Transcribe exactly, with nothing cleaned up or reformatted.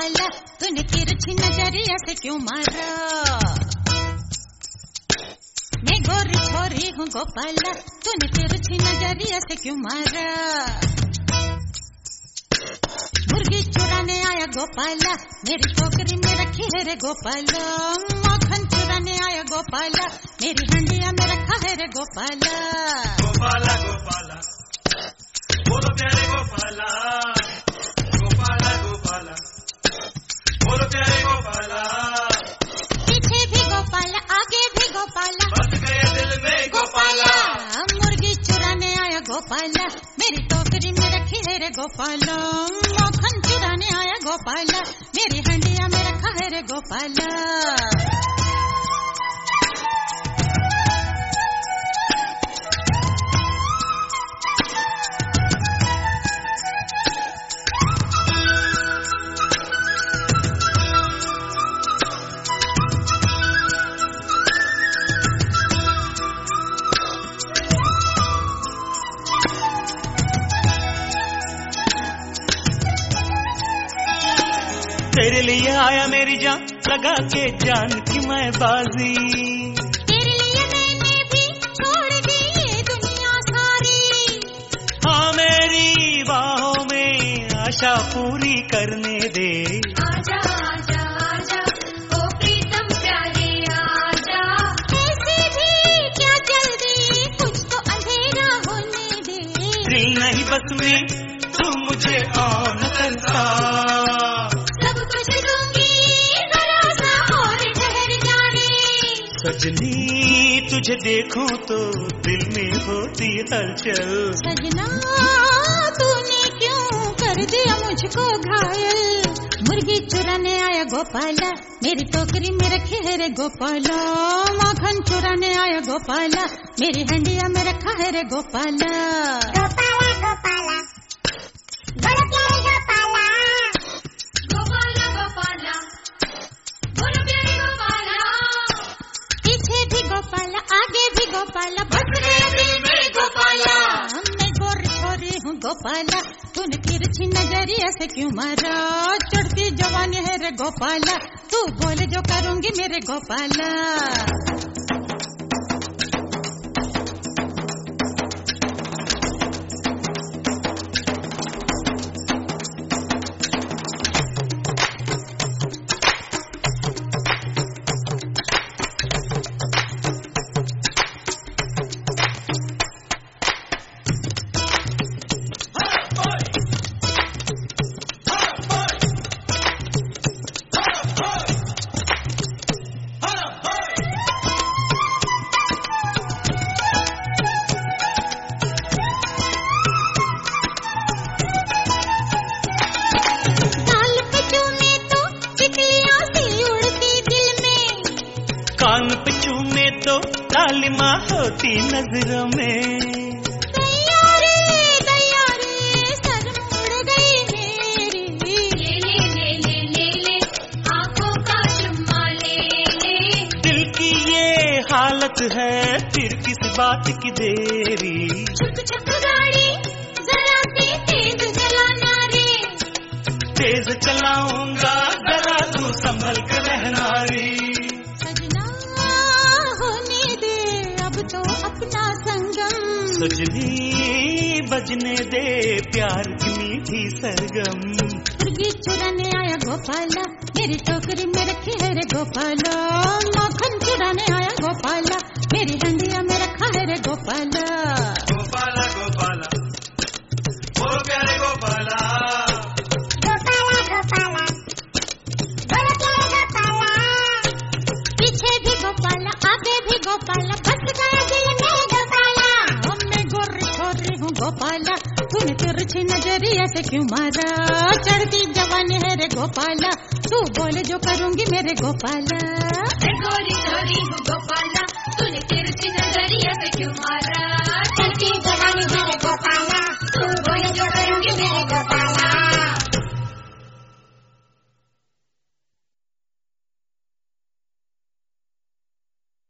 गोपाला, तूने तिरछी नजरिया से क्यों मारा? मैं गोरी छोरी हूँ गोपाला, तूने तिरछी नजरिया से क्यों मारा? मुर्गी चुराने आया गोपाला, मेरी टोकरी में रखी है रे गोपाला। मक्खन चुराने आया गोपाला, मेरी हंडिया में रखा है रे गोपाला। गोपाला गोपाला बोलो प्यारे गोपाला, गोपाला गोपाला बोलो प्यारे गोपाला। पीछे भी गोपाला, आगे भी गोपाला, बस गए दिल में गोपाला। मुर्गी चुराने आया गोपाला, मेरी टोकरी में रखी है रे गोपाला। मक्खन चुराने आया गोपाला, मेरी हंडिया में रखा है रे गोपाला। तेरे लिए आया मेरी जान, लगा के जान की मैं बाजी। तेरे लिए मैंने भी छोड़ दी ये दुनिया सारी। हाँ मेरी बाहों में आशा पूरी करने दे। आजा आजा आजा ओ प्रीतम प्यारे आजा, ऐसे भी क्या जल्दी, कुछ तो अंधेरा होने दे। दिल नहीं बस में तू मुझे ऑन करता, सजनी तुझे देखूं तो दिल में होती हलचल। सजना तूने क्यों कर दिया मुझको घायल? मुर्गी चुराने आया गोपाला, मेरी टोकरी में रखी है रे गोपाला। मक्खन चुराने आया गोपाला, मेरी हंडिया में रखा है रे गोपाला। गोपाला गोपाला बोलो प्यारे गोपाला, गोपाला गोपाला बोलो प्यारे गोपाला। पीछे भी गोपाला, आगे भी गोपाला, बस गए दिल में गोपाला। मैं गोरी छोरी हूँ गोपाला, तूने तिरछी नजरिया से क्यों मारा? चढ़ती जवानी है रे गोपाला, तू बोले जो करूँगी मेरे गोपाला। कान पे चूमे तो लालिमा होती नजरों में। तैयारे तैयारे सर मुड़ गई मेरी, ले ले ले ले ले ले आंखों का चुम्मा ले ले। दिल की ये हालत है फिर किस बात की देरी। छुक छुक गाड़ी जरा सी तेज चलाना रे, तेज चलाऊंगा जरा तू संभल कर रहना रे। तो अपना संगम, सजनी बजने दे प्यार की मीठी सरगम। मुर्गी चुराने आया गोपाला, मेरी टोकरी में रखी है रे गोपाला। मक्खन चुराने आया गोपाला, मेरी हंडिया में रखा है रे गोपाला। गोपाला गोपाला ओ प्यारे गोपाला, गोपाला गोपाला बोलो प्यारे गोपाला। पीछे भी गोपाला, आगे भी गोपाला, बस गया दिल में गोपाला। मैं गोरी छोरी हूँ गोपाला, तूने तिरछी नजरिया से क्यों मारा? चढ़ती जवानी है रे गोपाला, तू बोले जो करूँगी मेरे गोपाला। मैं गोरी छोरी हूँ गोपाला, तूने तिरछी नजरिया से क्यों मारा? चढ़ती जवानी है रे गोपाला, तू बोले जो करूँगी मेरे गोपाला।